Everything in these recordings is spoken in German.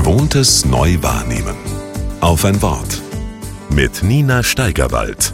Gewohntes neu wahrnehmen. Auf ein Wort. Mit Nina Steigerwald.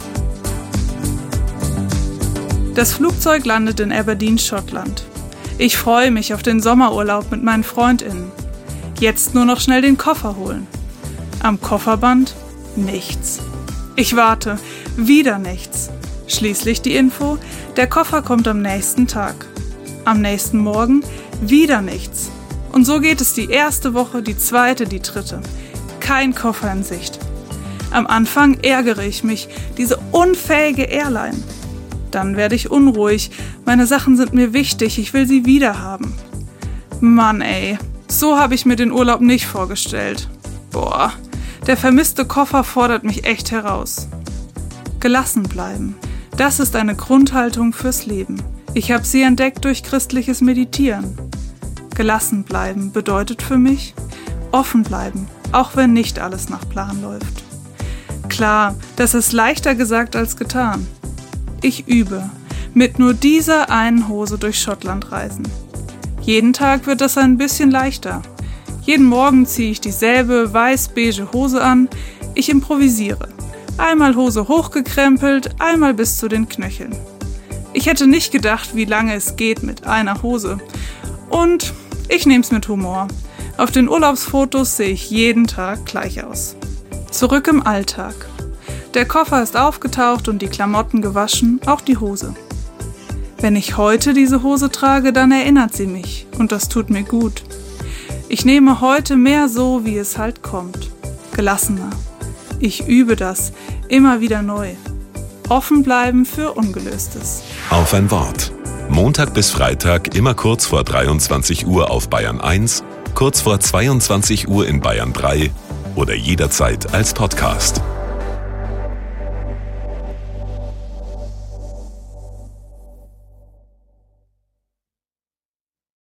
Das Flugzeug landet in Aberdeen, Schottland. Ich freue mich auf den Sommerurlaub mit meinen FreundInnen. Jetzt nur noch schnell den Koffer holen. Am Kofferband nichts. Ich warte, wieder nichts. Schließlich die Info, der Koffer kommt am nächsten Tag. Am nächsten Morgen wieder nichts. Und so geht es die erste Woche, die zweite, die dritte. Kein Koffer in Sicht. Am Anfang ärgere ich mich, diese unfähige Airline. Dann werde ich unruhig, meine Sachen sind mir wichtig, ich will sie wiederhaben. Mann ey, so habe ich mir den Urlaub nicht vorgestellt. Boah, der vermisste Koffer fordert mich echt heraus. Gelassen bleiben, das ist eine Grundhaltung fürs Leben. Ich habe sie entdeckt durch christliches Meditieren. Gelassen bleiben bedeutet für mich, offen bleiben, auch wenn nicht alles nach Plan läuft. Klar, das ist leichter gesagt als getan. Ich übe, mit nur dieser einen Hose durch Schottland reisen. Jeden Tag wird das ein bisschen leichter. Jeden Morgen ziehe ich dieselbe weiß-beige Hose an. Ich improvisiere. Einmal Hose hochgekrempelt, einmal bis zu den Knöcheln. Ich hätte nicht gedacht, wie lange es geht mit einer Hose. Und ich nehme es mit Humor. Auf den Urlaubsfotos sehe ich jeden Tag gleich aus. Zurück im Alltag. Der Koffer ist aufgetaucht und die Klamotten gewaschen, auch die Hose. Wenn ich heute diese Hose trage, dann erinnert sie mich und das tut mir gut. Ich nehme heute mehr so, wie es halt kommt. Gelassener. Ich übe das immer wieder neu. Offen bleiben für Ungelöstes. Auf ein Wort. Montag bis Freitag immer kurz vor 23 Uhr auf Bayern 1, kurz vor 22 Uhr in Bayern 3 oder jederzeit als Podcast.